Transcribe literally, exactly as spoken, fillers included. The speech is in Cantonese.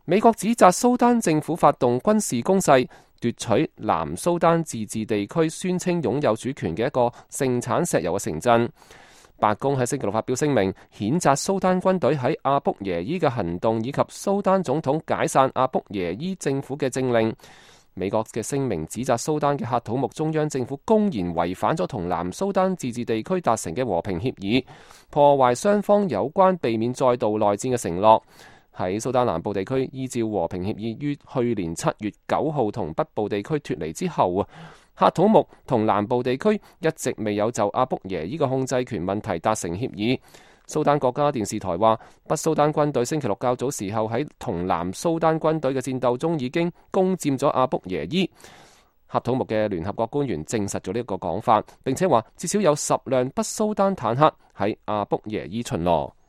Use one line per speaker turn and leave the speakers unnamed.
美國指責蘇丹政府發動軍事攻勢，奪取南蘇丹自治地區宣稱擁有主權嘅一個盛產石油嘅城鎮。白宮喺星期六發表聲明，譴責蘇丹軍隊喺阿卜耶伊嘅行動，以及蘇丹總統解散阿卜耶伊政府嘅政令。美國嘅聲明指責蘇丹嘅喀土穆中央政府公然違反咗同南蘇丹自治地區達成嘅和平協議，破壞雙方有關避免再度內戰嘅承諾。喺蘇丹南部地區依照和平協議於去年七月九號同北部地區脫離之後啊，喀土穆同南部地區一直未有就阿卜耶伊嘅控制權問題達成協議。蘇丹國家電視台話，北蘇丹軍隊星期六較早時候喺同南蘇丹軍隊嘅戰鬥中已經攻佔咗阿卜耶伊。喀土穆嘅聯合國官員證實咗呢一個講法，並且話至少有十輛北蘇丹坦克喺阿卜耶伊巡邏。